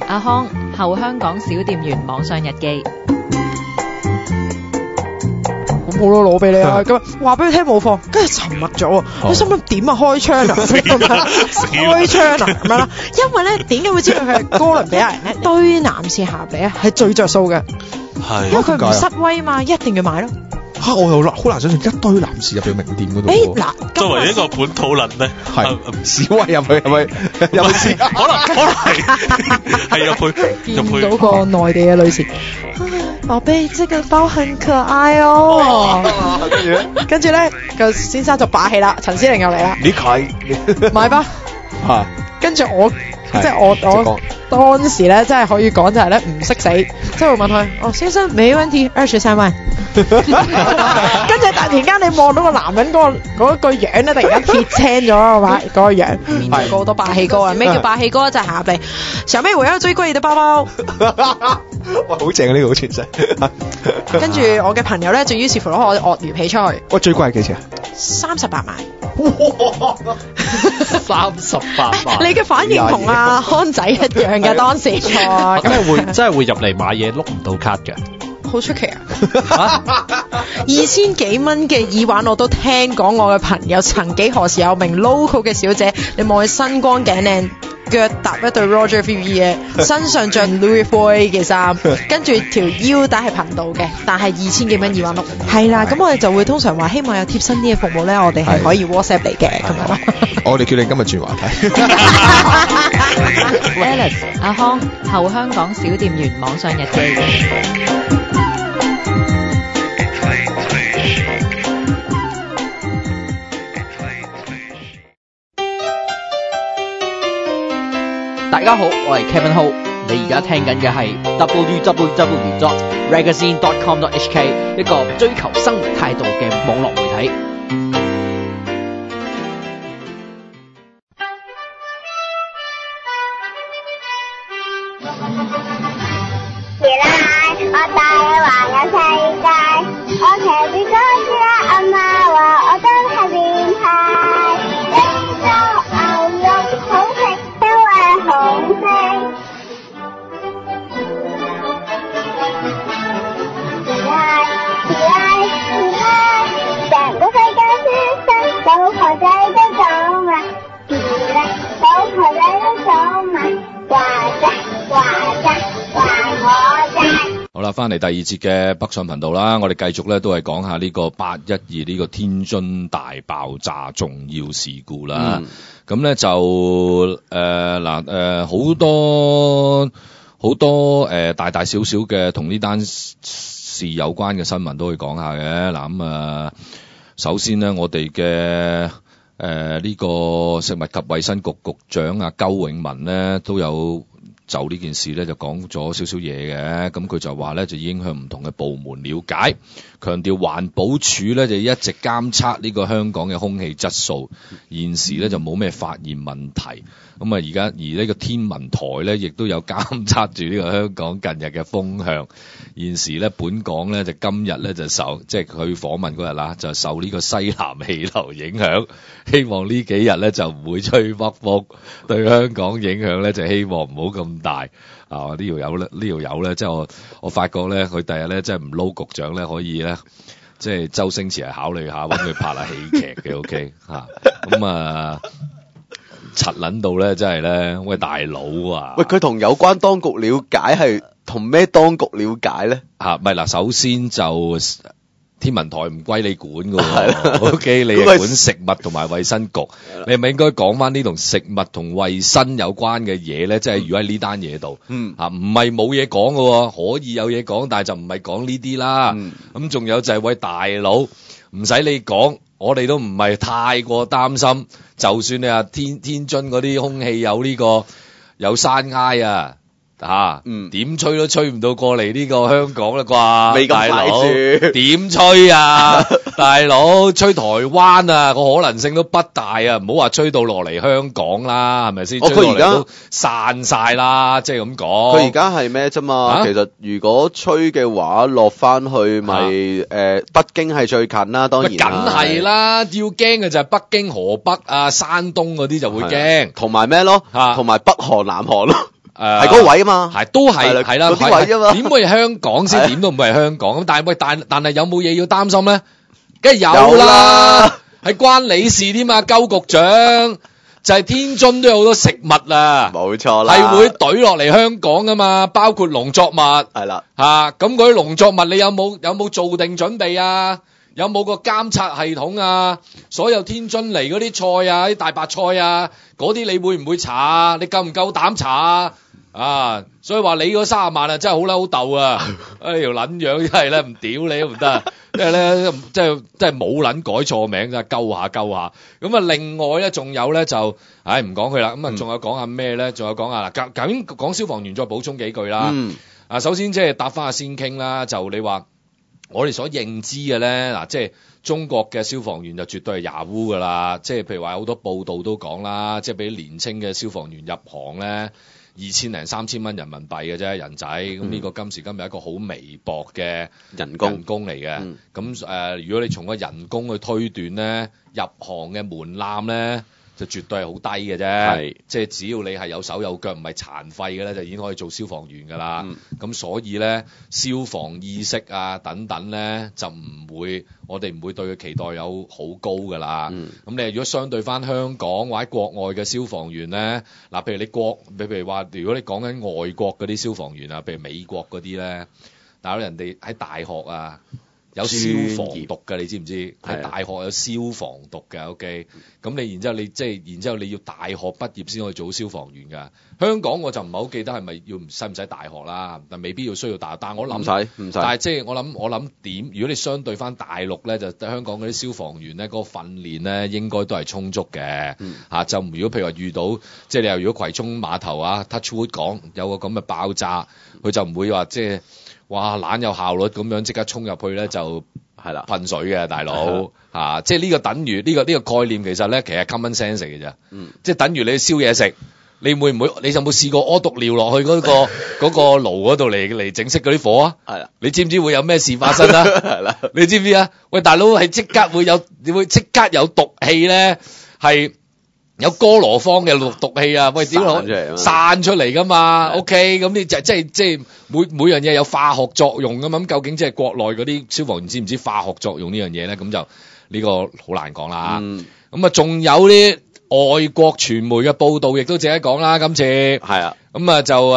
阿康後香港小店員網上日記。 好咯，攞俾你啊！咁話俾佢聽冇貨，跟住沉默咗喎。你心諗點啊？開槍啊？開槍啊？咁樣啦。因為咧，點解會知道佢係哥倫比亞人咧？對男士下比咧係最着數嘅， 係因為佢唔失威嘛，一定要買咯。 我又好難想象一堆男士入去名店嗰度。 嗱， 作為一個本土人咧， 係示威入去係咪？入去可能係入去見到個內地嘅女士，寶貝，這個包很可愛哦。跟住咧，個先生就霸氣啦，陳思玲又嚟啦。 你睇買吧。 嚇！ 跟住我即係我當時咧，真係可以講就係咧唔識死，即係會問佢：哦，先生，沒問題，23萬。跟住突然間你望到個男人嗰個樣咧，突然間鐵青咗啊嘛，嗰個樣面對過好多霸氣哥啊！咩叫霸氣哥？就係下邊上邊會有最貴嘅包包。 哇，好正啊！呢個好全世。 跟住我嘅朋友咧，就於是乎攞我鱷魚皮出去。 喂，最貴係幾錢啊 ？38萬。 哇 ！38萬。 你嘅反應同阿康仔一樣嘅當時。 真係會入嚟買嘢碌唔到卡嘅。 好出奇啊！2000幾蚊嘅耳環我都聽講，我嘅朋友曾幾何時有名 local 嘅小姐，你望佢身光頸靚，腳踏一對 Roger Vivier 嘅，身上着 Louis Vuitton 嘅衫，跟住條腰帶係頻道嘅，但係2000幾蚊耳環碌。係啦，咁我哋就會通常話希望有貼身啲嘅服務咧，我哋係可以 WhatsApp 嚟嘅咁樣咯。 我哋決定今日轉話題。 Alice 阿康後香港小店員網上日記。 大家好，我係 Kevin Ho， 你而家聽緊嘅係 www.magazine.com.hk 一個追求生活態度嘅網絡媒體。 原來我帶你環遊世界，我騎住嗰隻阿媽話我真係變態。老婆仔都講啦，老婆仔都講嘛，話啫話啫話我啫。 好啦，翻嚟第二節嘅北上頻道啦，我哋繼續咧都係講下呢個812呢個天津大爆炸重要事故啦。咁咧就好多大大小小嘅同呢單事有關嘅新聞都會講下嘅。嗱咁首先呢，我哋嘅呢個食物及衛生局局長啊鳩永文呢都有就呢件事咧就講咗少少嘢嘅。咁佢就話咧就已經向唔同嘅部門了解，強調環保署咧就一直監測呢個香港嘅空氣質素，現時咧就冇咩發現問題。咁啊而呢個天文台咧亦都有監測住呢個香港近日嘅風向，現時咧本港咧就今日咧就受即係佢訪問嗰日啦，就受呢個西南氣流影響，希望呢幾日咧就唔會吹北風，對香港影響咧就希望唔好咁大。啊呢條友咧即係我發覺咧佢第日咧即係唔撈局長咧可以咧即係周星馳係考慮下搵佢拍下喜劇嘅。OK 嚇咁柒撚到咧，真係咧，喂大佬啊！ 喂，佢同有關當局了解係同咩當局了解咧？ 唔係嗱，首先就天文台唔歸你管噶喎，OK， 你係管食物同埋衛生局，你係咪應該講翻啲同食物同衛生有關嘅嘢咧？即係如果喺呢單嘢度，唔係冇嘢講噶喎，可以有嘢講，但係就唔係講呢啲啦。咁仲有就係喂大佬，唔使你講。我哋都唔係太過擔心，就算你話天津嗰啲空氣有山埃啊，點吹都吹唔到過嚟呢個香港啦啩？未咁大佬，點吹啊？大佬吹台灣啊，個可能性都不大啊！唔好話吹到落嚟香港啦，係咪先？佢而家都散晒啦，即係咁講。 佢而家係咩啫嘛？其實如果吹嘅話，落翻去咪北京係最近啦，當然。梗係啦，要驚嘅就係北京、河北啊、山東嗰啲就會驚， 同埋咩咯？同埋北韓、南韓咯。 係嗰個位啊嘛， 係都係係啦， 嗰啲位啫嘛， 點會係香港先？點都唔會係香港咁，但係喂，但係有冇嘢要擔心咧？梗係有啦，係關你事添嘛，鳩局長。就係天津都有好多食物啊， 冇錯啦， 係會懟落嚟香港噶嘛，包括農作物， 係啦， 咁嗰啲農作物你有冇做定準備啊？有冇個監察系統啊？所有天津嚟嗰啲菜啊，啲大白菜啊，嗰啲你會唔會查啊？你夠唔夠膽查啊？所以話你嗰30萬啊，真係好嬲鬥啊！條撚樣真係咧，唔屌你都唔得，因為咧即係冇撚改錯名㗎，鳩下。咁啊，另外咧仲有咧就，唔講佢啦。咁啊，仲有講下咩咧？仲有講下嗱，究竟講消防員再補充幾句啦。首先即係答翻下先傾啦，就你話我哋所認知嘅咧，嗱，即係中國嘅消防員就絕對係 Yahoo 噶啦。即係譬如話好多報道都講啦，即係俾年青嘅消防員入行咧。2000零3000蚊人民幣嘅啫，人仔，咁呢個今時今日一個好微薄嘅人工嚟嘅。咁如果你從個人工去推斷咧，入行嘅門檻咧就絕對係好低嘅啫。即係只要你係有手有腳，唔係殘廢嘅咧，就已經可以做消防員㗎啦。咁所以咧，消防意識啊等等咧，就我哋唔會對佢期待有好高㗎啦。咁你如果相對翻香港或者國外嘅消防員咧，嗱，譬如話，如果你講緊外國嗰啲消防員啊，譬如美國嗰啲咧，但係人哋喺大學啊有消防讀嘅，你知唔知？喺大學有消防讀嘅 ，OK。咁你然之後你要大學畢業先可以做消防員㗎。香港我就唔係好記得係咪使唔使大學啦？但未必要需要大學。但係我諗唔使。但係即係我諗點？如果你相對翻大陸咧，就香港嗰啲消防員咧，嗰個訓練咧應該都係充足嘅。就如果譬如話遇到即係你又如果葵涌碼頭啊 Touchwood 講有個咁嘅爆炸，佢就唔會話即係。哇！懶有效率咁樣即刻衝入去咧，就係啦噴水嘅大佬即係呢個等於呢個概念其實咧，其實係 common sense 嚟嘅啫。即係等於你燒嘢食，你有冇試過屙毒尿落去嗰個爐嗰度嚟整熄嗰啲火啊？係啦，你知唔知會有咩事發生啊？係啦，你知唔知啊？喂，大佬係即刻會即刻有毒氣咧，係。有哥羅芳嘅毒氣啊！喂，點散出嚟噶嘛 ？OK， 咁你即係每樣嘢有化學作用噶嘛？咁究竟即係國內嗰啲消防員知唔知化學作用呢樣嘢咧？咁就呢個好難講啦。咁仲有啲外國傳媒嘅報道，亦都值得講啦。今次係啊，咁啊就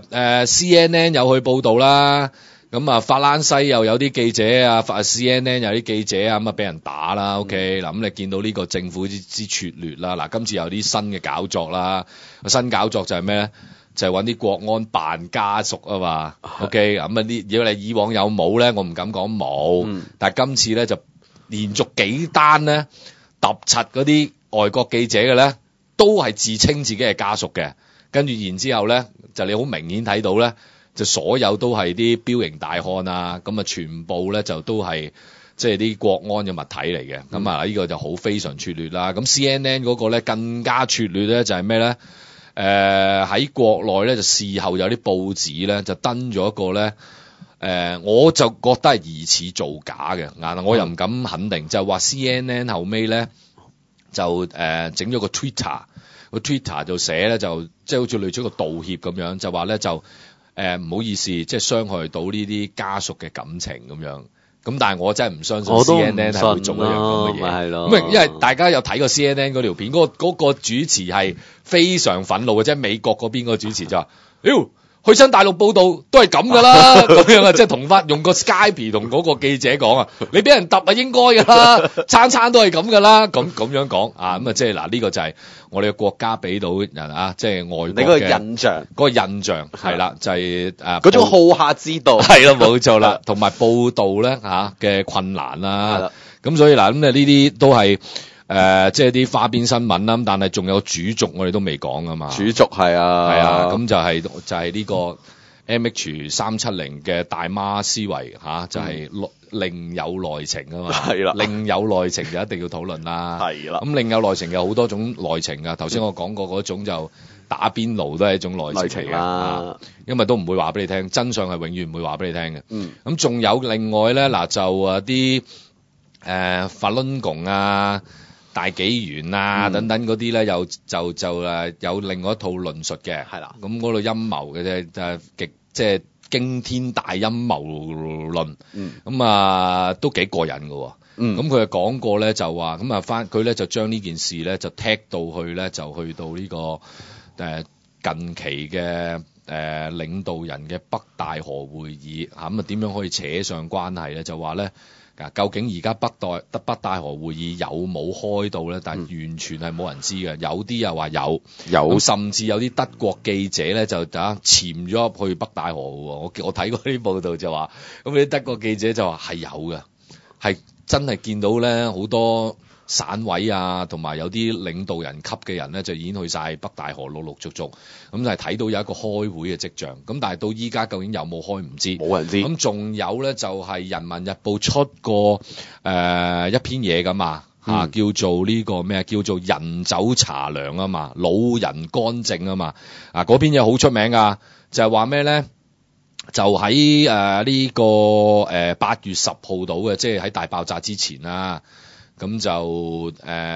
CNN 有去報道啦。咁啊，法蘭西又有啲記者啊，CNN 有啲記者啊，咁啊俾人打啦。OK，嗱咁你見到呢個政府之拙劣啦。嗱，今次有啲新嘅搞作啦。新搞作就係咩咧？就係揾啲國安扮家屬啊嘛。OK，咁啊如果你以往有冇咧，我唔敢講冇。但係今次咧就連續幾單咧揼柒嗰啲外國記者嘅咧，都係自稱自己係家屬嘅。跟住然之後咧，就你好明顯睇到咧。就所有都係啲彪形大漢啊，咁啊全部咧就都係即係啲國安嘅物體嚟嘅，咁啊呢個就好非常拙劣啦。咁 CNN 嗰個咧更加拙劣咧就係咩咧？喺國內咧就事後有啲報紙咧就登咗一個咧，我就覺得係疑似造假嘅，我又唔敢肯定，就係話 CNN 後尾咧就整咗個 Twitter 就寫咧就即係好似類似一個道歉咁樣，就話咧就。唔好意思，即係傷害到呢啲家屬嘅感情咁樣。咁但係我真係唔相信 CNN 係會做一樣咁嘅嘢。咁因為大家有睇過 CNN 嗰條片，嗰個主持係非常憤怒嘅，即係美國嗰邊個主持就話：妖！去親大陸報道都係咁噶啦，咁樣啊，即係用個 Skype 同嗰個記者講啊，你俾人揼啊應該噶啦，餐都係咁噶啦，咁樣講啊，咁啊即係嗱呢個就係我哋嘅國家俾到人啊，即係外國嘅你嗰個印象係啦，就係嗰種好客之道係啦，冇錯啦，同埋報道咧嘅困難啦，咁所以嗱咁呢啲都係。即係啲花邊新聞啦，但係仲有主軸我哋都未講啊嘛。 主軸係啊， 咁就係呢個 MH370嘅大媽思維就係另有內情啊嘛。係啦，另有內情就一定要討論啦。係啦，咁另有內情有好多種內情啊。頭先我講過嗰種就打邊爐都係一種內情啦。因為都唔會話俾你聽，真相係永遠唔會話俾你聽嘅。咁仲有另外咧嗱就啲法輪功啊。 大紀元啊等等嗰啲咧，又就有另外一套論述嘅， 係啦。 咁嗰度陰謀嘅啫，就係極即係驚天大陰謀論，咁啊都幾過癮嘅喎。咁佢就講過咧，就話咁啊佢咧就將呢件事咧就踢到去咧，就去到呢個近期嘅領導人嘅北戴河會議嚇，咁啊點樣可以扯上關係咧？就話咧究竟而家北戴河會議有冇開到咧？但係完全係冇人知嘅，有啲又話有，甚至有啲德國記者咧就潛咗入去北戴河喎。我睇過啲報道就話，咁啲德國記者就話係有嘅，係真係見到咧好多省委啊，同埋有啲領導人級嘅人咧，就已經去晒北戴河陸續，咁就係睇到有一個開會嘅跡象。咁但係到依家究竟有冇開唔知，冇人知。咁仲有咧就係人民日報出過一篇嘢㗎嘛，叫做呢個咩啊？叫做人走茶涼啊嘛，老人乾政啊嘛。嗰篇嘢好出名㗎，就係話咩咧？就喺呢個8月10號到嘅，即係喺大爆炸之前啦。咁就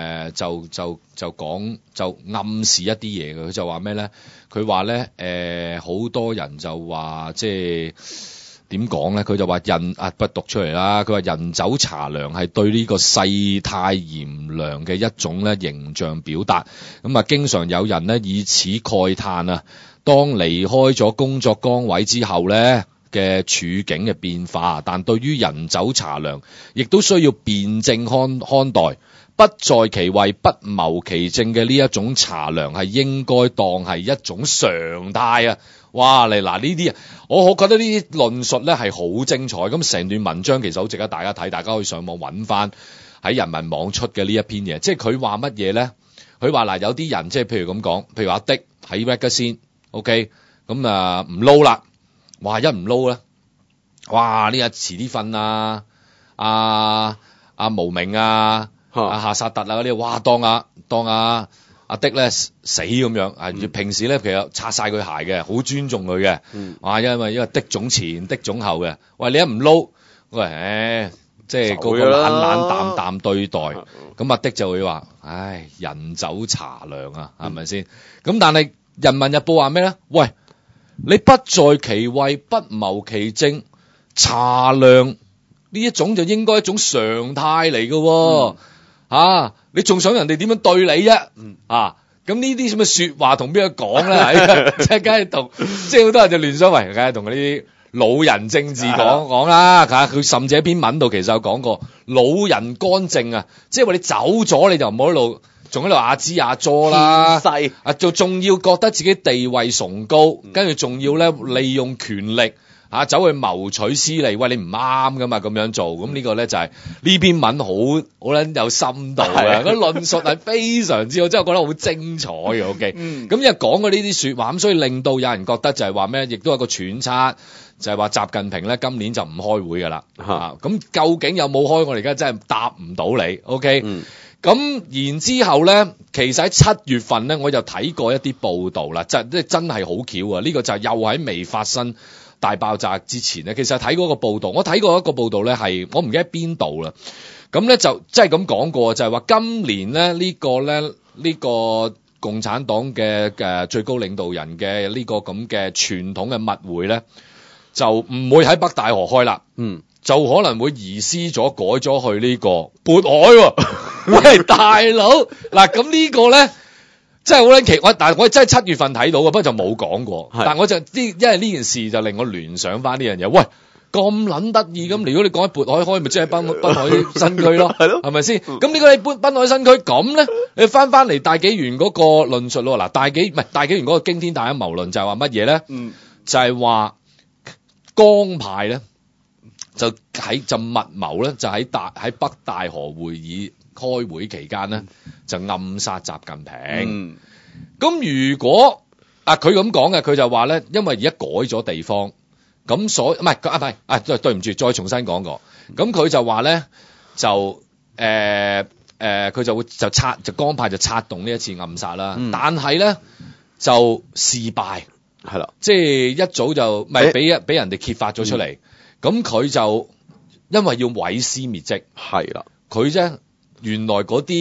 講就暗示一啲嘢嘅，佢就話咩咧？佢話咧好多人就話即係點講咧？佢就話不讀出嚟啦。佢話人走茶涼係對呢個世態炎涼嘅一種咧形象表達。咁啊，經常有人咧以此慨嘆啊，當離開咗工作崗位之後咧嘅處境嘅變化，但對於人走茶涼，亦都需要辯證看待，不在其位不謀其政嘅呢一種茶涼係應該當係一種常態啊！哇，嚟嗱呢啲啊，我覺得呢啲論述咧係好精彩，咁成段文章其實好值得大家睇，大家可以上網揾翻喺人民網出嘅呢一篇嘢，即係佢話乜嘢咧？佢話嗱，有啲人即係譬如咁講，譬如阿的喺 Magazine OK 咁啊唔撈啦。哇！一唔撈咧，哇！呢日遲啲瞓啊，阿無名啊，夏薩特啊嗰啲，哇！當阿的咧死咁樣，平時咧其實擦晒佢鞋嘅，好尊重佢嘅，哇！因為的總前的總後嘅，喂！你一唔撈，喂，即係嗰個冷淡對待，咁阿的就會話，唉，人走茶涼啊，係咪先？咁但係人民日報話咩咧？喂！你不在其位，不謀其政，茶涼呢一種就應該一種常態嚟嘅，你仲想人哋點樣對你啫？咁呢啲咁嘅說話同邊個講咧？即係梗係同，即係好多人就聯想為，梗係同嗰啲老人政治講啦。佢甚至喺篇文度其實有講過，老人乾政啊，即係話你走咗你就唔好喺度。仲喺度阿支阿佐啦，仲要覺得自己地位崇高，跟住仲要咧利用權力走去謀取私利，喂，你唔啱噶嘛咁樣做，咁呢個咧就係呢篇文好撚有深度嘅，嗰論述係非常之好，真係覺得好精彩嘅。OK，咁因為講過呢啲說話，咁所以令到有人覺得就係話咩，亦都有個揣測，就係話習近平咧今年就唔開會噶啦。咁究竟有冇開？我哋而家真係答唔到你。OK。咁然之後咧，其實喺7月份咧，我就睇過一啲報道啦，即係真係好巧啊！呢個就係又喺未發生大爆炸之前咧，其實睇嗰個報道，我睇過一個報道咧，係我唔記得邊度啦。咁咧就即係咁講過，就係話今年咧呢個共產黨嘅最高領導人嘅呢個咁嘅傳統嘅密會咧，就唔會喺北大河開啦。就可能會移師咗改咗去呢個渤海喎。喂，大佬，嗱咁呢個咧真係好撚奇怪，但係我真係7月份睇到嘅，不過就冇講過。但係我就因為呢件事就令我聯想翻呢樣嘢。喂，咁撚得意咁，如果你講喺渤海開，咪即係濱海新區咯，係咪先？咁呢個你濱海新區咁咧，你翻嚟大紀元嗰個論述咯。嗱，大紀元嗰個驚天大陰謀論就係話乜嘢咧？就係話江派咧就密謀咧，就喺北大河會議開會期間咧，就暗殺習近平。咁如果佢咁講嘅，佢就話咧，因為而家改咗地方，咁對唔住，再重新講過。咁佢就話咧，就佢就會就江派就策動呢一次暗殺啦。但係咧就事敗，係啦，即係一早就俾人哋揭發咗出嚟。咁佢就因為要毀屍滅跡，係啦，佢啫原來嗰啲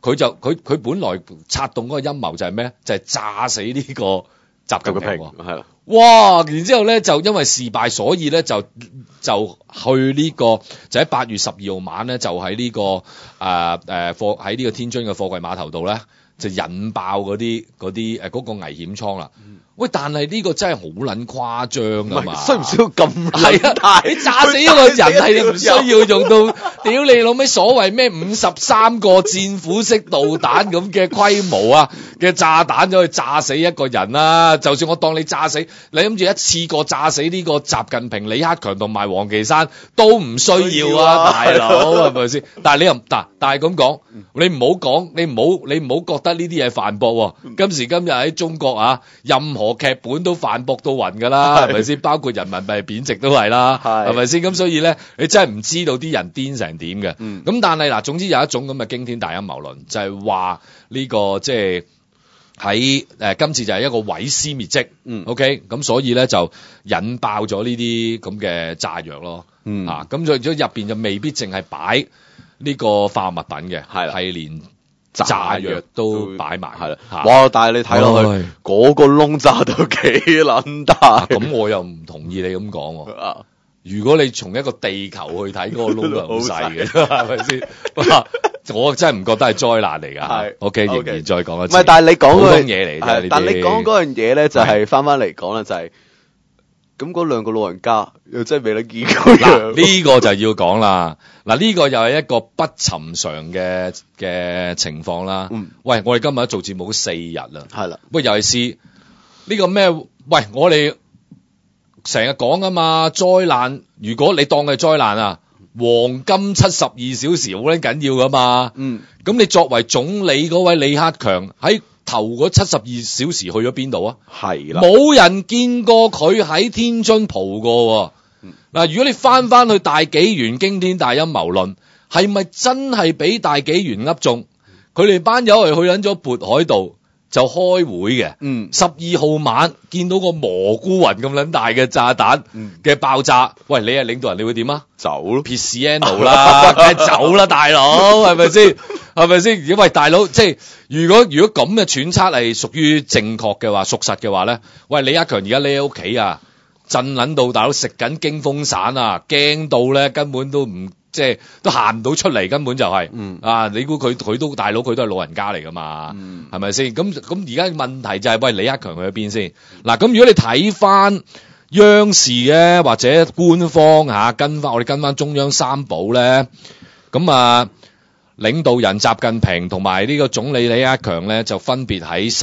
佢本來策動嗰個陰謀就係咩？就係炸死呢個習近平喎。 係啦， 哇！然之後咧就因為事敗，所以咧就去呢、個就喺8月12號晚咧就喺呢、個喺呢個天津嘅貨櫃碼頭度咧就引爆嗰個危險艙啦。喂，但係呢個真係好撚誇張㗎嘛？ 需唔需要咁係啊，你炸死一個人係唔需要用到屌你老味所謂咩53個戰斧式導彈咁嘅規模啊嘅炸彈就去炸死一個人啦。就算我當你炸死，你諗住一次過炸死呢個習近平、李克強同埋王岐山都唔需要啊，大佬係咪先？但係你又但係咁講，你唔好講，你唔好覺得呢啲嘢反駁喎。今時今日喺中國啊，任何劇本都反駁到暈㗎啦，係咪先？包括人民幣貶值都係啦，係咪先？咁所以咧，你真係唔知道啲人癲成點嘅。咁但係嗱，總之有一種咁嘅驚天大陰謀論，就係話呢個即係喺今次就係一個毀屍滅跡。OK，咁所以咧就引爆咗呢啲咁嘅炸藥咯。咁所以入邊就未必淨係擺呢個化學物品嘅，係連炸藥都擺埋， 係啦。哇！但係你睇落去嗰個窿炸到幾撚大， 咁我又唔同意你咁講喎。如果你從一個地球去睇，嗰個窿就好細嘅，係咪先？我真係唔覺得係災難嚟㗎。係 OK，仍然再講一次。 唔係，但係你講嗰樣嘢嚟啫。 但係你講嗰樣嘢咧，就係翻嚟講啦，就係咁嗰兩個老人家又真係未得見過樣。 呢個就要講啦。嗱，呢個又係一個不尋常嘅情況啦。喂，我哋今日做節目都4日啦。係啦。喂，尤其是呢個咩？喂，我哋成日講啊嘛，災難。如果你當係災難啊，黃金72小時好撚緊要噶嘛。咁你作為總理嗰位李克強喺頭嗰72小時去咗邊度啊？係啦，冇人見過佢喺天津蒲過。嗱，如果你翻去大紀元驚天大陰謀論，係咪真係俾大紀元噏中？佢哋班友係去緊咗渤海道就開會嘅。12號晚見到個蘑菇雲咁撚大嘅炸彈嘅爆炸，喂，你係領導人，你會點啊？走咯，撇屎 N 啦，梗係走啦，大佬，係咪先？係咪先？喂，大佬，即係如果咁嘅揣測係屬於正確嘅話，屬實嘅話咧，喂，李克強而家匿喺屋企啊！震撚到大佬食緊驚風散啊，驚到咧根本都唔即係都行唔到出嚟，根本就係、你估佢都大佬佢都係老人家嚟噶嘛，係咪先？咁而家問題就係、喂，李克強去咗邊先？嗱，咁如果你睇翻央視咧或者官方我哋跟翻中央三寶咧，咁領導人習近平同埋呢個總理李克強咧就分別喺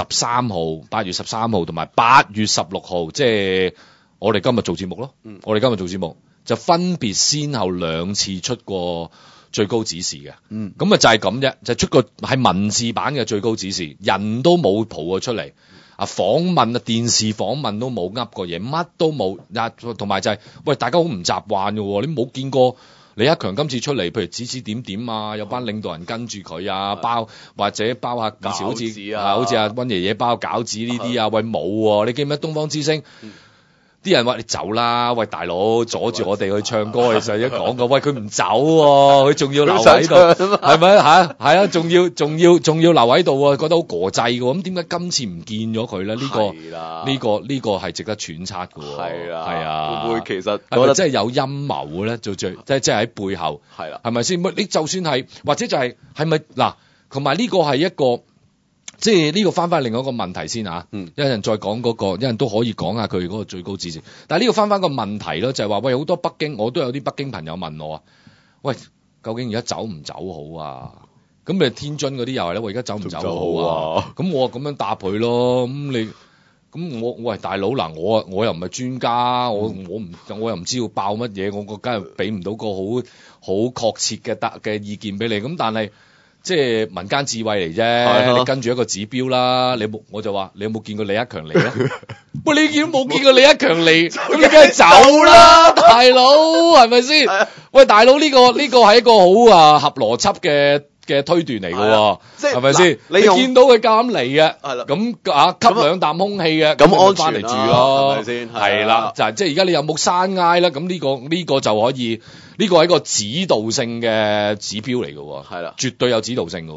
8月13號同埋8月16號，即係我哋今日做節目咯。我哋今日做節目就分別先後2次出過最高指示嘅。咁就係咁啫，就出個係文字版嘅最高指示，人都冇蒲過出嚟。訪問電視訪問都冇噏過嘢，乜都冇。同埋就係、喂，大家好唔習慣嘅喎，你冇見過李克強今次出嚟，譬如指指點點啊，有班領導人跟住佢啊，或者包下以前好似阿溫爺爺包餃子呢啲啊，喂冇喎，你記唔記得東方之星？啲人話你走啦，喂大佬阻住我哋去唱歌，你上一講過，喂佢唔走喎，佢仲要留喺度，係咪係啊？仲要留喺度喎，覺得好國際嘅喎，咁點解今次唔見咗佢咧？呢個係值得揣測嘅喎，係啊， 會唔會其實係咪真係有陰謀嘅咧？即係喺背後係啦，係咪先？你就算係或者就係咪嗱？同埋呢個係一個。即係呢個翻另外一個問題先嚇，一陣再講嗰個，一陣都可以講下佢嗰個最高指示。但係呢個翻個問題咯，就係話喂，好多北京，我都有啲北京朋友問我啊，喂，究竟而家走唔走好啊？咁你天津嗰啲又係咧，喂，而家走唔走好啊？咁我咁樣答佢咯，咁我喂大佬嗱，我又唔係專家，我又唔知要爆乜嘢，我梗係俾唔到個好確切嘅意見俾你。咁但係。即係民間智慧嚟啫，你跟住一個指標啦。我就話你有冇見過李克強嚟咧？喂，你冇見過李克強嚟，咁你梗係走啦，大佬係咪先？喂，大佬呢個係一個好合邏輯嘅推斷嚟嘅，係咪先？你見到佢咁嚟嘅，咁吸2啖空氣嘅，咁安翻嚟住咯，係咪先？係啦，就係即係而家你有冇山埃啦？咁呢個就可以。呢個係一個指導性嘅指標嚟嘅，係啦，絕對有指導性嘅，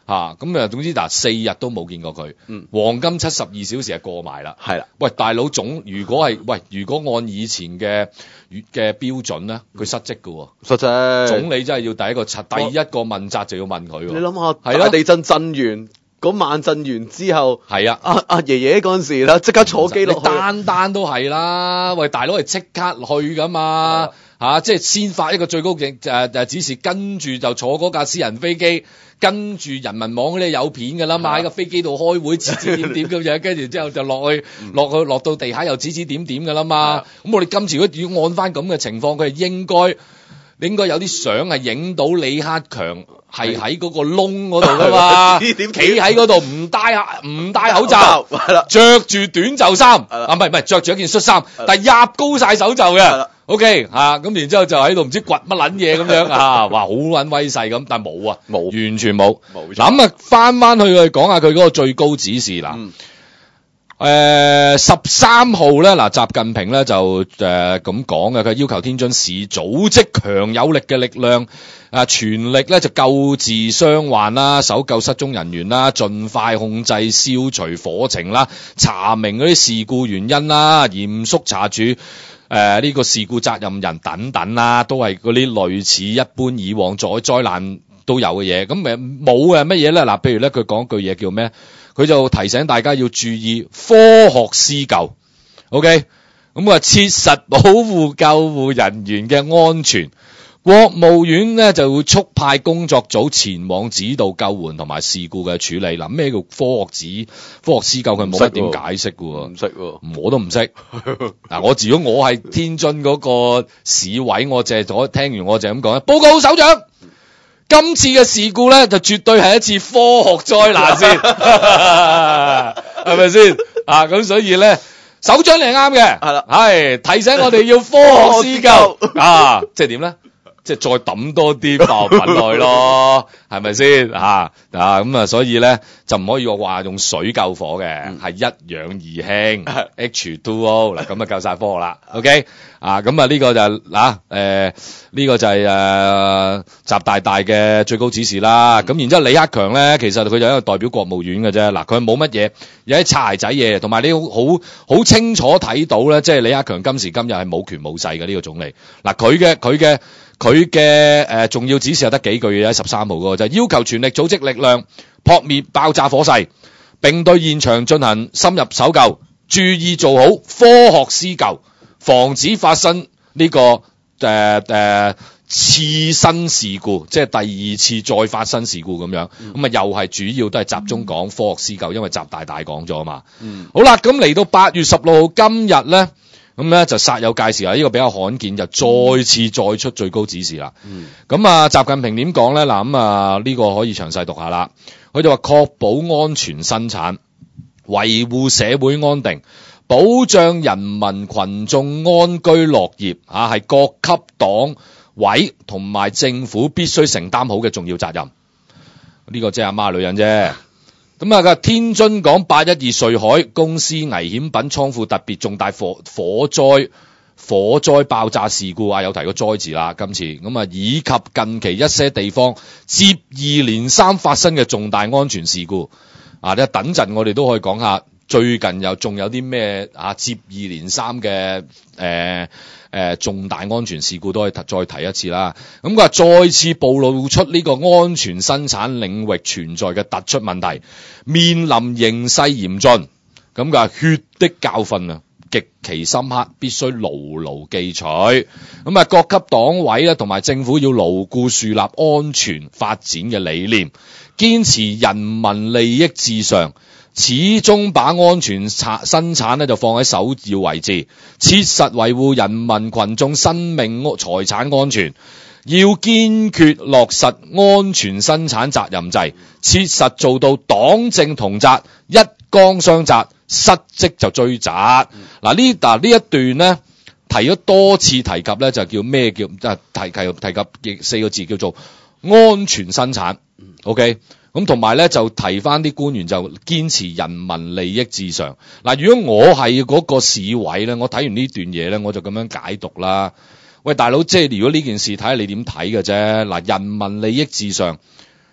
咁啊，總之嗱4日都冇見過佢，黃金72小時係過埋啦。 係啦， 喂，大佬如果按以前嘅標準咧，佢失職嘅喎。 實際總理真係要第一個問責就要問佢喎。 你諗下， 係咯大地震震完嗰晚震完之後， 係啊， 阿爺爺嗰陣時啦，即刻坐機落去， 單都係啦。喂，大佬係即刻去噶嘛？即係先發一個最高指示，跟住就坐嗰架私人飛機，跟住人民網嗰啲有片㗎啦嘛，喺個飛機度開會指指點點咁樣，跟住之後就落到地下又指指點點㗎啦嘛。咁我哋今次如果按翻咁嘅情況，佢係應該有啲相係影到李克強係喺嗰個窿嗰度㗎嘛，企喺嗰度唔戴口罩，着住短袖衫，唔係着住一件恤衫，但係入高晒手袖嘅。OK 咁然之後就喺度唔知掘乜撚嘢咁樣哇好撚威勢咁，但係冇完全冇。咁啊翻去講下佢嗰個最高指示啦。13號咧習近平咧就咁講嘅，佢要求天津市組織強有力嘅力量，全力咧就救治傷患啦，搜救失蹤人員啦，盡快控制消除火情啦，查明嗰啲事故原因啦，嚴肅查處呢個事故責任人等等啦，都係嗰啲類似一般以往災難都有嘅嘢。咁冇嘅乜嘢咧？譬如咧佢講句嘢叫咩？佢就提醒大家要注意科學施救 ，OK？ 咁切實保護救護人員嘅安全。國務院咧就會速派工作組前往指導救援同埋事故嘅處理。咩叫科學施救？佢冇乜點解釋嘅喎， 唔識喎， 我都唔識。如果我係天津嗰個市委，我淨係聽完我就咁講。報告首長。今次嘅事故咧，就絕對係一次科學災難先，係咪先？咁所以咧，首長你係啱嘅，係啦，係提醒我哋要科學施救，即係點咧？即係再抌多啲爆品落去咯，係咪先？咁啊，所以咧就唔可以話用水救火嘅，係一氧二氫 H2O 嗱，咁啊夠晒科學啦。OK，咁啊呢個就呢個就係習大大嘅最高指示啦。咁然之後李克強咧，其實佢就一個代表國務院嘅啫。佢冇乜嘢，有啲擦鞋仔嘢，同埋你好清楚睇到咧，即係李克強今時今日係冇權冇勢嘅呢個總理。佢嘅重要指示係得幾句嘅，喺13號嗰個就係要求全力組織力量撲滅爆炸火勢，並對現場進行深入搜救，注意做好科學施救，防止發生呢個次生事故，即係第二次再發生事故咁樣。咁又係主要都係集中講科學施救，因為習大大講咗嘛。好啦，咁嚟到8月16號今日咧。咁咧就煞有介事啦，呢個比較罕見，就再出最高指示啦。習近平點講咧？呢個可以詳細讀下啦。佢就話確保安全生產，維護社會安定，保障人民群眾安居樂業，係各級黨委同埋政府必須承擔好嘅重要責任。呢個即係阿媽女人啫。天津港812瑞海公司危險品倉庫特別重大火災爆炸事故有提個災字啦，今次以及近期一些地方接二連三發生嘅重大安全事故等陣我哋都可以講下最近仲有啲咩接二連三嘅重大安全事故都可以再提一次啦。佢話再次暴露出呢個安全生產領域存在嘅突出問題，面臨形勢嚴峻。佢話血的教訓極其深刻，必須牢牢記取。各級黨委咧同埋政府要牢固樹立安全發展嘅理念，堅持人民利益至上。始終把安全生產咧就放喺首要位置，切實維護人民群眾生命財產安全。要堅決落實安全生產責任制，切實做到黨政同責，一綱相責，失職就追責。呢一段咧提咗多次提及咧，就叫咩叫提及4個字叫做安全生產。OK。同埋咧就提翻啲官員就堅持人民利益至上。如果我係嗰個市委咧，我睇完呢段嘢咧，我就咁樣解讀啦。喂，大佬，即係如果呢件事睇下你點睇嘅啫。人民利益至上，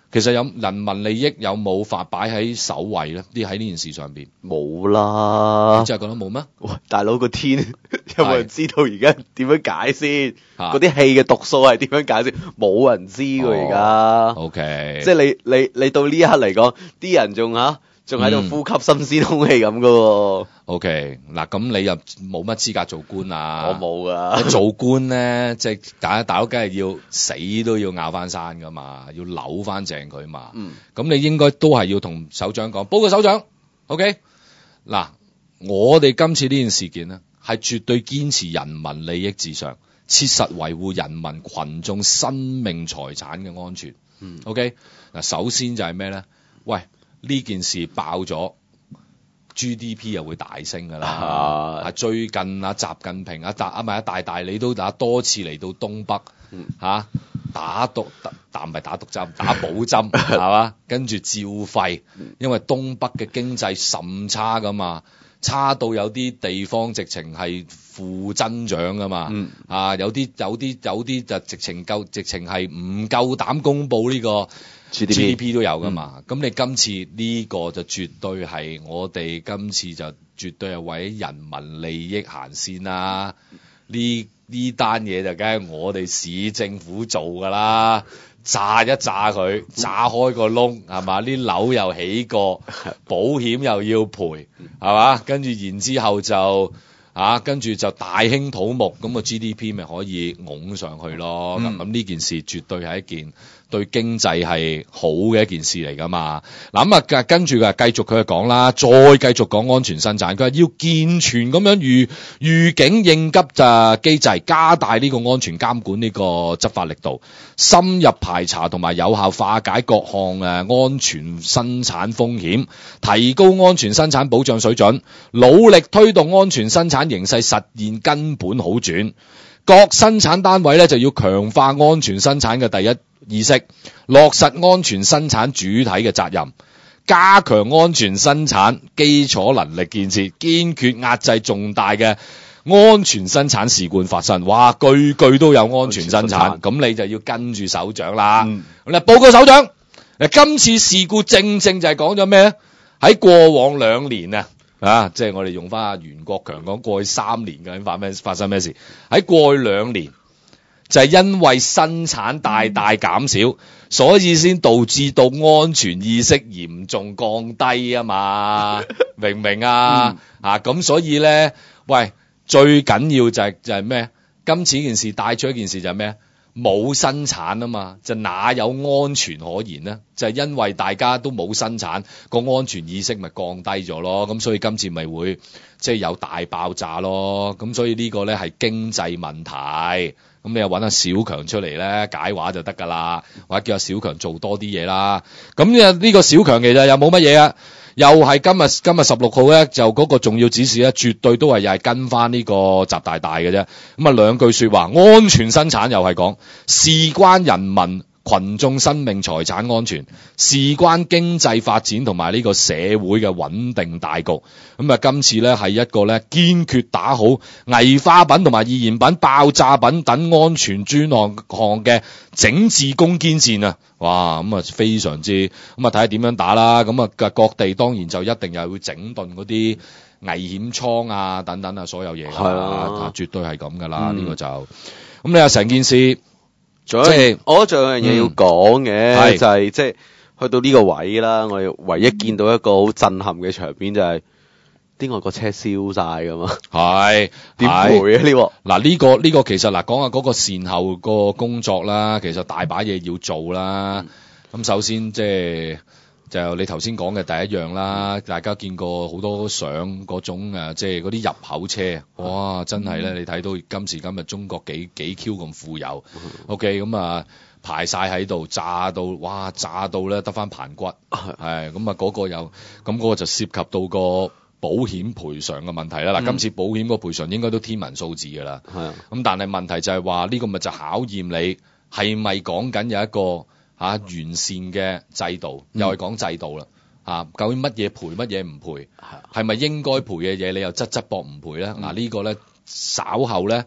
其實有人民利益有冇擺喺首位咧？喺呢件事上邊冇啦， 你真係覺得冇咩？ 喂，大佬個天有冇人知道而家點樣解先？ 啊嗰啲氣嘅毒素係點樣解先？冇人知㗎而家。 OK， 即係你到呢一刻嚟講，啲人仲喺度呼吸新鮮空氣咁㗎喎。 OK， 嗱咁你又冇乜資格做官啊？ 我冇噶。 做官咧，即係大佬梗係要死都要拗翻山噶嘛，要扭翻正佢嘛。咁你應該都係要同首長講，報告首長。OK， 嗱，我哋今次呢件事件咧，係絕對堅持人民利益至上，切實維護人民群眾生命財產嘅安全。OK， 嗱，首先就係咩咧？喂，呢件事爆咗。GDP 又會大升㗎啦！最近習近平大大你都多次嚟到東北打唔係打毒針，打補針係嘛？跟住照肺，因為東北嘅經濟甚差㗎嘛，差到有啲地方直情係負增長㗎嘛。有啲就直情係唔夠膽公佈呢個。GDP 都有㗎嘛，咁你今次呢個就絕對係我哋今次就絕對係為人民利益行先啦。呢單嘢就梗係我哋市政府做㗎啦，炸一炸佢，炸開個窿係嘛？啲樓又起過，保險又要賠係嘛？跟住然之後就跟住就大興土木，咁個 GDP 咪可以拱上去咯。咁呢件事絕對係一件對經濟係好嘅一件事嚟㗎嘛。嗱咁啊，跟住繼續佢就講啦，再繼續講安全生產。佢話要健全咁樣預警應急機制，加大呢個安全監管呢個執法力度，深入排查同埋有效化解各項安全生產風險，提高安全生產保障水準，努力推動安全生產形勢實現根本好轉。各生產單位咧就要強化安全生產嘅第一意識，落實安全生產主體嘅責任，加強安全生產基礎能力建設，堅決壓制重大嘅安全生產事故發生。哇，句句都有安全生產，咁你就要跟住首長啦。嗱，報告首長，今次事故正就係講咗咩咧？喺過往2年即係我哋用翻阿袁國強講過去3年究竟發生咩事？喺過去2年就係因為生產大減少，所以先導致到安全意識嚴重降低啊嘛，明唔明啊？咁所以咧，喂，最緊要就係咩？今次呢件事帶出一件事就係咩？冇生產啊嘛，就哪有安全可言呢？就係因為大家都冇生產，個安全意識咪降低咗咯。咁所以今次咪會即係有大爆炸咯。咁所以呢個咧係經濟問題。咁你又揾阿小強出嚟咧解話就得㗎啦，或者叫阿小強做多啲嘢啦。咁呢個小強其實又冇乜嘢啊，又係今日16號咧就嗰個重要指示咧，絕對都係又係跟翻呢個習大大嘅啫。咁啊兩句説話，安全生產又係講事關人民群眾生命財產安全，事關經濟發展同埋呢個社會嘅穩定大局。咁啊，今次咧係一個咧堅決打好危化品同埋易燃品、爆炸品等安全專項嘅整治攻堅戰啊！哇，咁啊非常之咁啊睇下點樣打啦。咁啊各地當然就一定又會整頓嗰啲危險倉啊等等啊所有嘢㗎啦，絕對係咁㗎啦。呢個就咁你話成件事。我覺得仲有樣嘢要講嘅，就係即係去到呢個位啦。我哋唯一見到一個好震撼嘅場面就係啲外國車燒晒噶嘛。係點賠啊？呢個嗱呢個其實嗱講下嗰個善後個工作啦，其實大把嘢要做啦。咁首先就你頭先講嘅第一樣啦，大家見過好多相嗰種即係嗰啲入口車，哇！真係咧，你睇到今時今日中國幾 Q 咁富有，OK 咁啊排晒喺度，炸到咧得翻盤骨，係咁啊嗰個又咁嗰個就涉及到個保險賠償嘅問題啦。嗱，今次保險個賠償應該都天文數字㗎啦，咁但係問題就係話呢個咪就考驗你係咪講緊有一個完善嘅制度，又係講制度啦。究竟乜嘢賠乜嘢唔賠，係咪應該賠嘅嘢你又側膊唔賠咧？嗱呢個咧稍後咧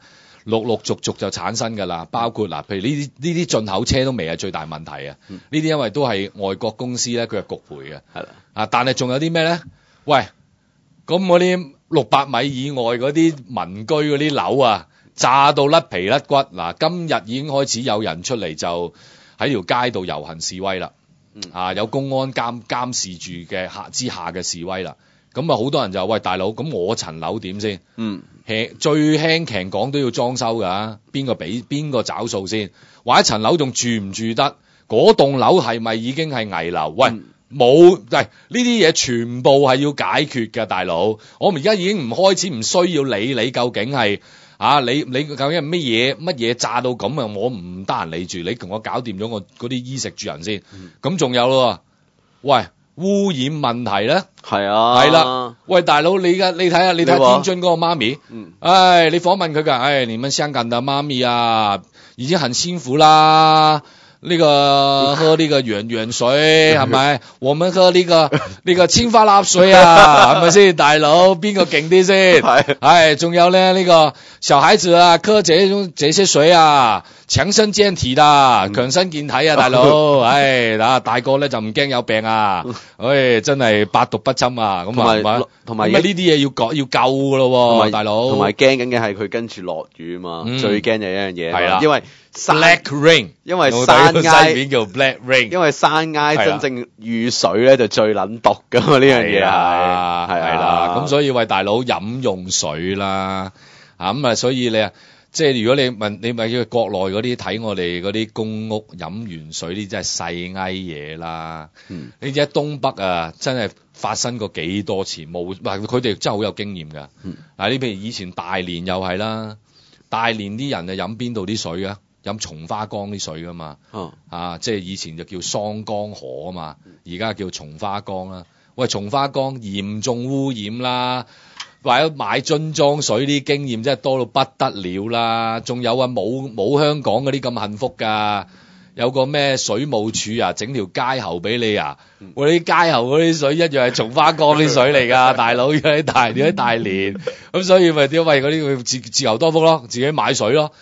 陸陸續續就產生㗎啦。包括嗱，譬如呢啲進口車都未係最大問題啊。呢啲因為都係外國公司咧，佢係局賠嘅。 係啦。 啊，但係仲有啲咩咧？喂，咁嗰啲600米以外嗰啲民居嗰啲樓啊，炸到甩皮甩骨。嗱，今日已經開始有人出嚟就喺條街度遊行示威啦。有公安監視住嘅之下嘅示威啦。咁啊，好多人就喂大佬，咁我層樓點先？最輕騎講都要裝修㗎，邊個找數先？或者層樓仲住唔住得？嗰棟樓係咪已經係危樓？喂，冇，呢啲嘢全部係要解決㗎，大佬。我而家已經唔需要理你究竟係你究竟係乜嘢炸到咁啊？我唔得閒理住，你同我搞掂咗我嗰啲衣食住人先。咁仲有咯，喂。污染問題咧，係啦，喂大佬，你睇下天津嗰個媽咪，你訪問佢㗎，你們香港的媽咪啊，已經很辛苦啦，喝呢個原水係咪？我們喝呢個青花垃水啊，係咪先？大佬邊個勁啲先？係，仲有咧呢個小孩子啊，喝這些水啊。強身健體啦，強身健體啊，大佬，大個咧就唔驚有病啊，真係百毒不侵啊，咁啊，同埋呢啲嘢要救噶咯，大佬， 同埋驚緊嘅係佢跟住落雨嘛，最驚就一樣嘢，係啦，因為 Black Rain， 因為山埃西叫 Black Rain， 因為山埃真正雨水咧就最撚毒噶嘛，呢樣嘢係啦，咁所以喂大佬飲用水啦，咁啊，所以你啊。即係如果你咪叫國內嗰啲睇我哋嗰啲公屋飲完水呢，真係細埃嘢啦。你知喺東北啊，真係發生過幾多次冇，佢哋真係好有經驗㗎。你譬如以前大連又係啦，大連啲人啊飲邊度啲水啊？飲松花江啲水㗎嘛。即係以前就叫桑江河啊嘛，而家叫松花江啦。喂，松花江嚴重污染啦。或者買樽裝水啲經驗真係多到不得了啦，仲有冇香港嗰啲咁幸福㗎？有個咩水務署啊，整條街喉俾你啊！我啲街喉嗰啲水一樣係松花江啲水嚟㗎，大佬喺大連，咁所以咪因為嗰啲自由多福咯，自己買水咯，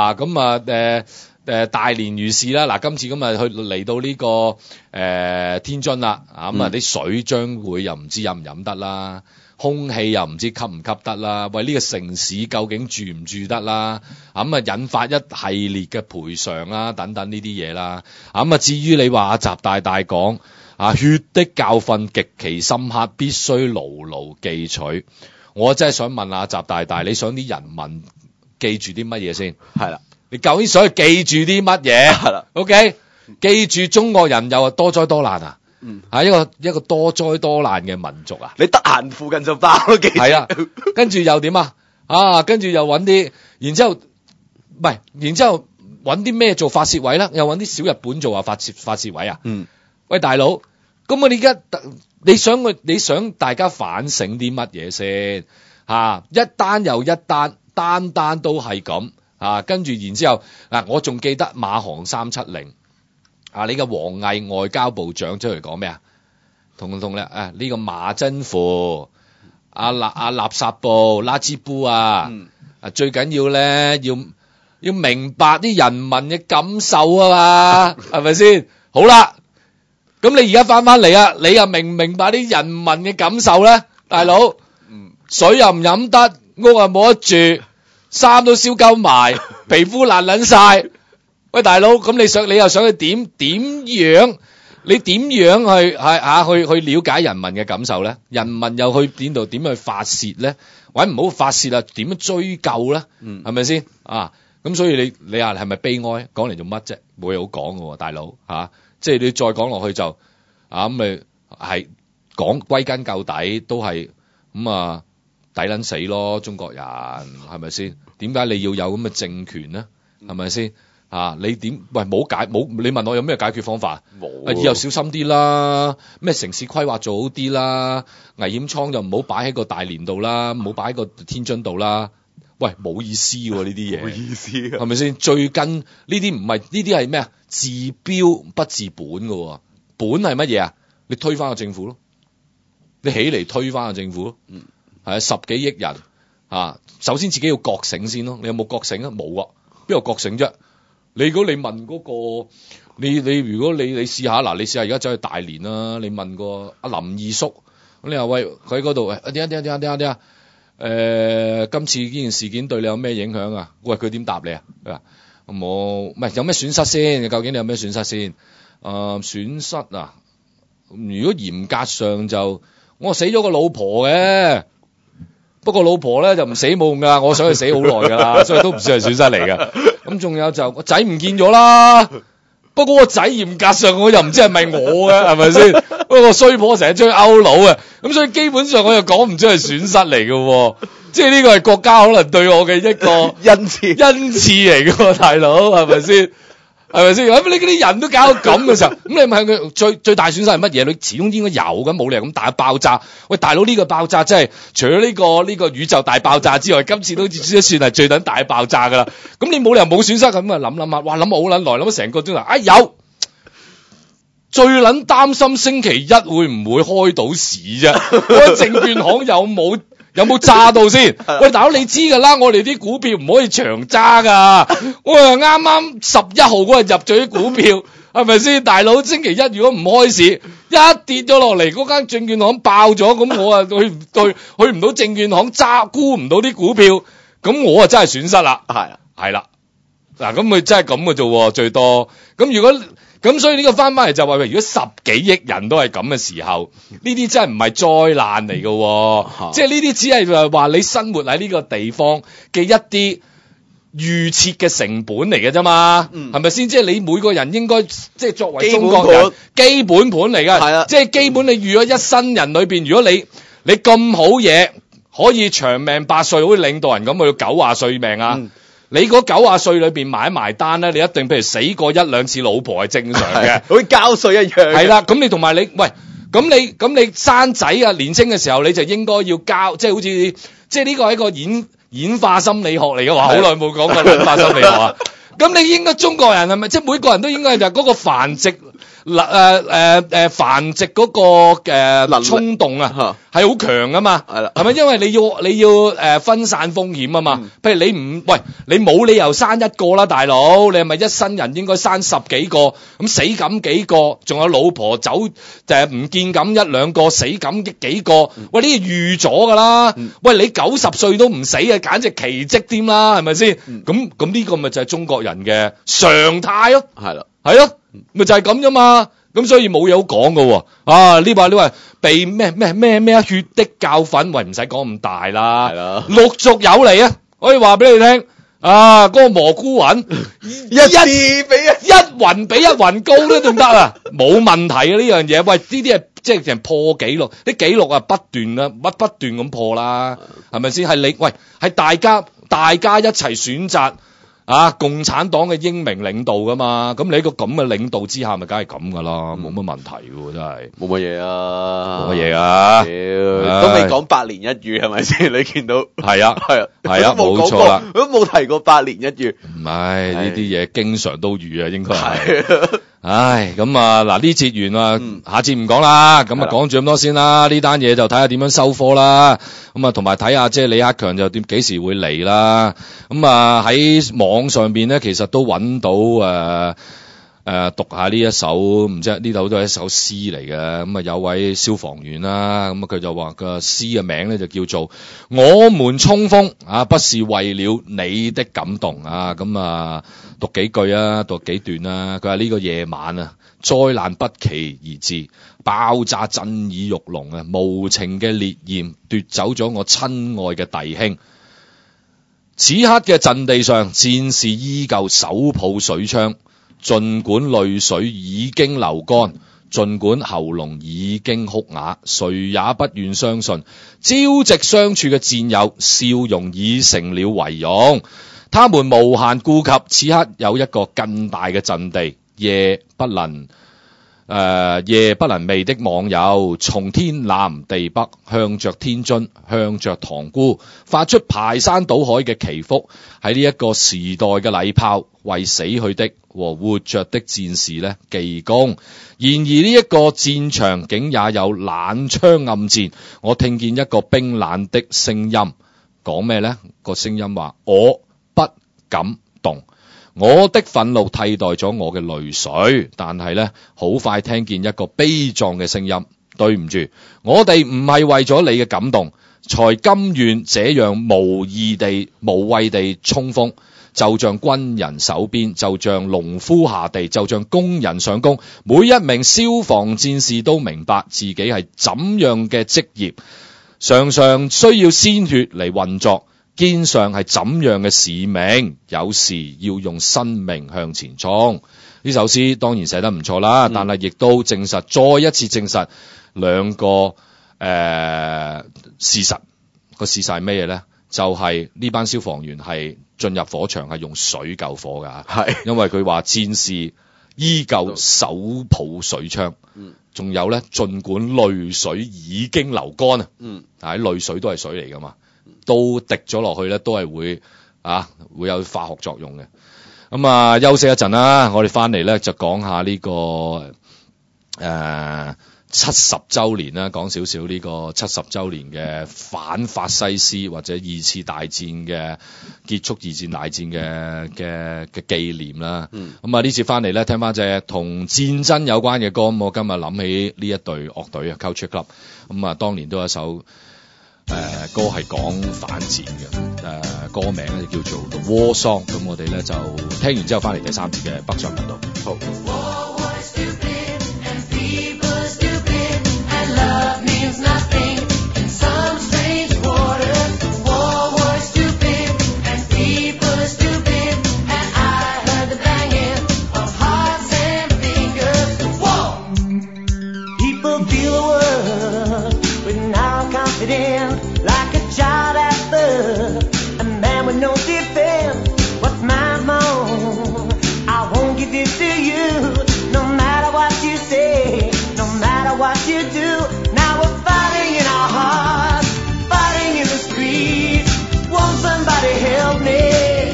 大連如是啦，今次去嚟到呢個天津啦，啲水將會又唔知飲唔飲得啦。空氣又唔知吸唔吸得啦，喂呢個城市究竟住唔住得啦？引發一系列嘅賠償啦，等等呢啲嘢啦。至於你話阿習大講血的教訓極其深刻，必須牢牢記取。我真係想問阿習大，你想啲人民記住啲乜嘢先？係啦，你究竟想記住啲乜嘢？係啦 ，OK， 記住中國人又係多災多難啊！一個多災多難嘅民族啊！ 你得閒附近就爆咯， 係啊，跟住又點啊？跟住又揾啲，然之後揾啲咩做發泄位啦？又揾啲小日本做發泄位啊？喂，大佬，咁我哋而家你想大家反省啲乜嘢先？一單又一單，單都係咁跟住然之後我仲記得馬航370。你個王毅外交部長出嚟講咩啊？同呢個馬政府垃圾部垃圾部最緊要咧要明白啲人民嘅感受啊嘛，係咪先？好啦，咁你而家翻嚟啊，你又明唔明白啲人民嘅感受咧，大佬？水又唔飲得，屋又冇得住，衫都燒鳩埋，皮膚爛撚晒。喂，大佬，咁你又想去點樣？你點樣去了解人民嘅感受咧？人民又去點去發泄咧？或者唔好發泄啦，點樣追究咧？係咪先？咁所以你話係咪悲哀？講嚟做乜啫？冇嘢好講㗎喎，大佬即係你再講落去就咁咪係講歸根究底都係咁抵撚死咯，中國人係咪先？點解你要有咁嘅政權咧？係咪先？你點？喂，你問我有咩解決方法？冇，以後小心啲啦，咩城市規劃做好啲啦，危險倉就唔好擺喺個大連度啦，唔好擺喺個天津度啦。喂，冇意思喎呢啲嘢，冇意思係咪先？最根呢啲唔係呢啲係咩啊？治標不治本㗎，本係乜嘢啊？你推翻個政府咯，你起嚟推翻個政府咯，係10幾億人首先自己要覺醒先咯。你有冇覺醒啊？冇啊，邊有覺醒啫？如果你問嗰個，你如果你試下嗱，你試下而家走去大連啦，你問個阿林二叔，咁你話喂佢喺嗰度，點啊？今次呢件事件對你有咩影響啊？喂，佢點答你啊？佢話冇，唔係有咩損失先？究竟你有咩損失先？損失啊！如果嚴格上就我死咗個老婆嘅。不過老婆咧就唔死冇用噶，我想佢死好耐噶啦，所以都唔算係損失嚟嘅。咁仲有就個仔唔見咗啦，不過個仔嚴格上我又唔知係咪我嘅，係咪先？不過個衰婆成日追勾佬嘅，咁所以基本上我又講唔出係損失嚟嘅，即係呢個係國家可能對我嘅一個恩賜嚟嘅，大佬係咪先？係咪先？咁你嗰啲人都搞到咁嘅時候，咁你問佢最大損失係乜嘢？你始終應該有嘅，冇理由咁大爆炸。喂，大佬呢個爆炸真係除咗呢個宇宙大爆炸之外，今次都算係最撚大爆炸㗎啦。咁你冇理由冇損失咁啊？諗下，哇諗好撚耐，諗咗成個鐘頭。有最撚擔心星期一會唔會開到市啫？嗰證券行有冇炸到先？喂，大佬你知㗎啦，我哋啲股票唔可以長揸㗎。我啱啱11號嗰日入咗啲股票，係咪先？大佬星期一如果唔開市，一跌咗落嚟，嗰間證券行爆咗，咁我啊去唔到證券行沽唔到啲股票，咁我啊真係損失啦。係啦，嗱咁佢真係咁嘅啫，最多。咁所以呢個翻嚟就話，如果10幾億人都係咁嘅時候，呢啲真係唔係災難嚟嘅，即係呢啲只係話你生活喺呢個地方嘅一啲預設嘅成本嚟嘅啫嘛，係咪先？即係你每個人應該即係作為中國人基本盤嚟㗎，即係基本你預咗一生人裏邊，如果你咁好嘢可以長命百歲，好似領導人咁去到90歲命啊！你嗰90歲裏邊埋單咧，你一定譬如死過1、2次老婆係正常嘅， 好似交稅一樣。係啦，咁你同埋你喂，咁你生仔啊，年青嘅時候你就應該要交，即係好似即係呢個係一個演化心理學嚟嘅話，好耐冇講過演化心理學啊。咁你應該中國人係咪即係每個人都應該就係嗰個繁殖繁殖嗰個衝動啊，係好強啊嘛，係啦，係咪？因為你要分散風險啊嘛。譬如你冇理由生一個啦，大佬，你係咪一生人應該生10幾個？咁死咁幾個，仲有老婆走唔見咁1、2個，死咁幾個？喂，呢啲預咗噶啦。喂，你90歲都唔死啊，簡直奇蹟添啦，係咪先？咁呢個咪就係中國人嘅常態咯。係啦，係咯。咪就係咁啫嘛，咁所以冇嘢好講噶喎。你話被咩血的教訓，喂唔使講咁大啦，係啦，陸續有嚟啊！可以話俾你聽，嗰個蘑菇雲一雲比一雲高都仲得啊，冇問題啊呢樣嘢。喂，呢啲係即係成破紀錄，啲紀錄啊不斷咁破啦，係咪先？係大家一齊選擇。共產黨嘅英明領導噶嘛，咁你喺個咁嘅領導之下，咪梗係咁噶啦，冇乜問題喎，真係冇乜嘢啊， 都未講百年一遇係咪先？你見到係啊，冇錯啦， 都冇提過百年一遇， 唔係呢啲嘢經常都遇啊，應該係。唉，咁啊，嗱呢節完啊，下節唔講啦，咁啊講住咁多先啦，呢單嘢就睇下點樣收科啦，咁啊同埋睇下即係李克強就幾時會嚟啦，咁啊喺網上邊咧其實都揾到讀下呢一首唔知呢度都係一首詩嚟嘅，咁啊有位消防員啦，咁啊佢就話個詩嘅名咧就叫做我們衝鋒不是為了你的感動啊，咁啊讀幾句啊，讀幾段啊，佢話呢個夜晚啊，災難不期而至，爆炸震耳欲聾啊，無情嘅烈焰奪走咗我親愛嘅弟兄。此刻嘅陣地上，戰士依舊手抱水槍，盡管淚水已經流乾，盡管喉嚨已經哭啞，誰也不願相信，朝夕相處嘅戰友，笑容已成了遺容。他們無限顧及，此刻有一個更大嘅陣地，夜不能寐的網友，從天南地北，向着天津，向着塘沽，發出排山倒海嘅祈福。喺呢一個時代嘅禮炮，為死去的和活着的戰士呢記功。然而呢一個戰場竟也有冷槍暗箭，我聽見一個冰冷的聲音。 講咩呢？個聲音話：我不敢動，我的憤怒替代咗我嘅淚水。但係呢，好快聽見一個悲壯嘅聲音：對唔住，我哋唔係為咗你嘅感動，才甘願這樣無謂地衝鋒。就像軍人守邊，就像農夫下地，就像工人上工。每一名消防戰士都明白自己係怎樣嘅職業，常常需要鮮血嚟運作，肩上係怎樣嘅使命，有時要用生命向前衝。呢首詩當然寫得唔錯啦，但係亦都證實，再一次證實兩個事實。個事實係咩嘢呢？就係呢班消防員係進入火場係用水救火㗎，係因為佢話戰士依舊手抱水槍，仲有咧，儘管淚水已經流乾啊，但係淚水都係水嚟㗎嘛，都滴咗落去咧，都係會有化學作用嘅。咁啊，休息一陣啦，我哋翻嚟咧就講下呢個70週年啦，講少少呢個70週年嘅反法西斯或者二次大戰嘅結束，二戰大戰嘅紀念啦。咁啊呢次翻嚟咧，聽翻隻同戰爭有關嘅歌。咁我今日諗起呢一隊樂隊啊 Culture Club。咁啊，當年都有一首歌係講反戰嘅，歌名咧叫做 The War Song。咁我哋咧就聽完之後翻嚟第三節嘅北上頻道。好。 Love means nothing in some strange waters. War was stupid and people are stupid. And I heard the banging of hearts and fingers. Whoa! People feel the world with now confidence, like a child at birth, a man with no defense. What's mine's mine? I won't give it to you, no matter what you say, no matter what you do. Now we're fighting in our hearts, fighting in the streets. Won't somebody help me?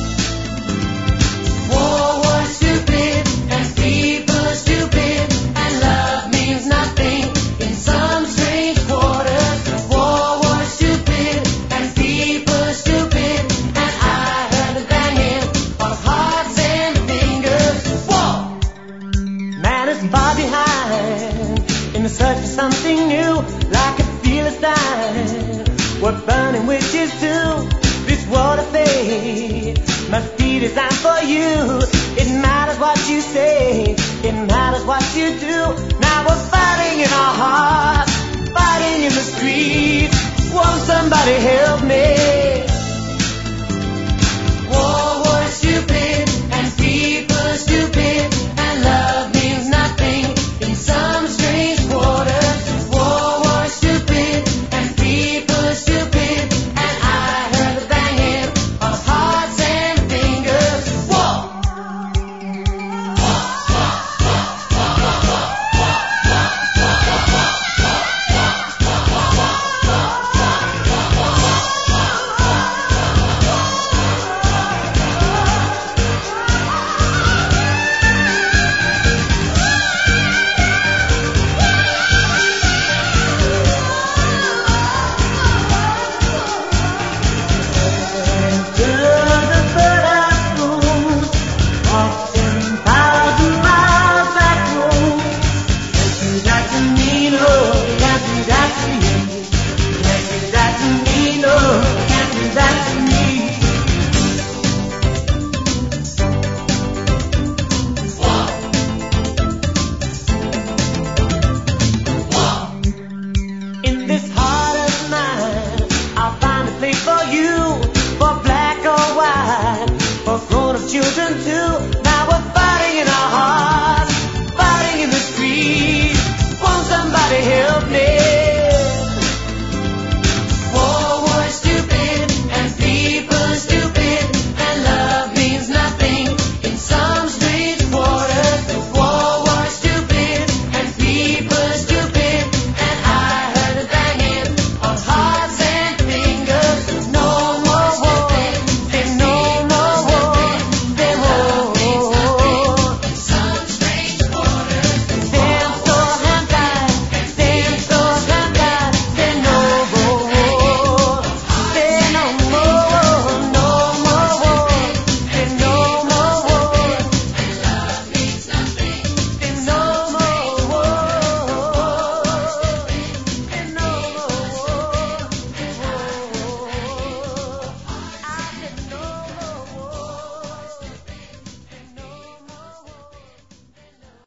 War was stupid and people are stupid, and love means nothing in some strange quarters. War was stupid and people are stupid, and I heard the banging of hearts and fingers. Whoa! Man is far behind in the search for something new, like a fearless sign. We're burning witches too. This world of fate must be designed for you. It matters what you say, it matters what you do. Now we're fighting in our hearts, fighting in the streets. Won't somebody help